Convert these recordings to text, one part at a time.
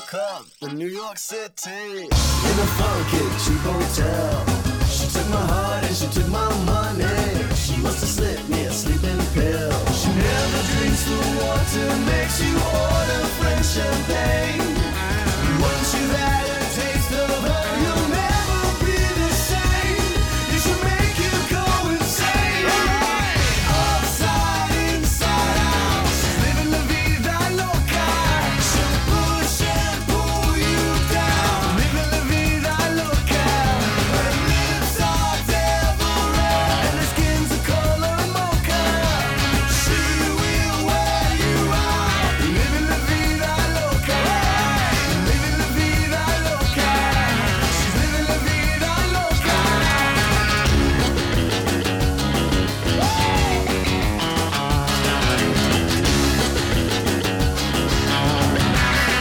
woke up in New York City in a funky cheap hotel. She took my heart and she took my money. She must have slipped me a sleeping pill. She never drinks the water, makes you order French champagne. Once you've had a taste of her, you'll never be the same. You should make you go insane. Upside, inside out, she's living la vida loca. She'll push and pull you down. Living la vida loca. Her lips are devil red and her skin's a color mocha. She will wear you out. Living la vida loca. Living la vida loca. She's living la vida loca.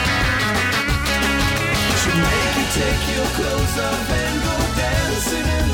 She'll make you take your clothes off and go dancing in